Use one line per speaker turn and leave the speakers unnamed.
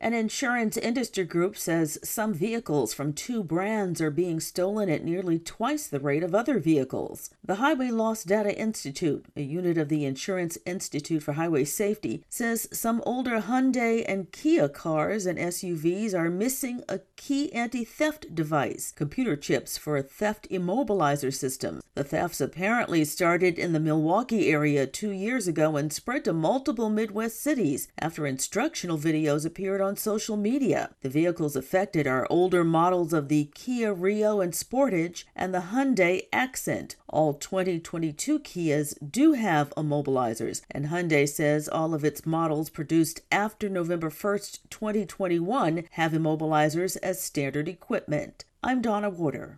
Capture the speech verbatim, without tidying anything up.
An insurance industry group says some vehicles from two brands are being stolen at nearly twice the rate of other vehicles. The Highway Loss Data Institute, a unit of the Insurance Institute for Highway Safety, says some older Hyundai and Kia cars and S U Vs are missing a key anti-theft device, computer chips for a theft immobilizer system. The thefts apparently started in the Milwaukee area two years ago and spread to multiple Midwest cities after instructional videos appeared on social media. The vehicles affected are older models of the Kia Rio and Sportage and the Hyundai Accent. All twenty twenty-two Kias do have immobilizers, and Hyundai says all of its models produced after November first, twenty twenty-one have immobilizers as standard equipment. I'm Donna Warder.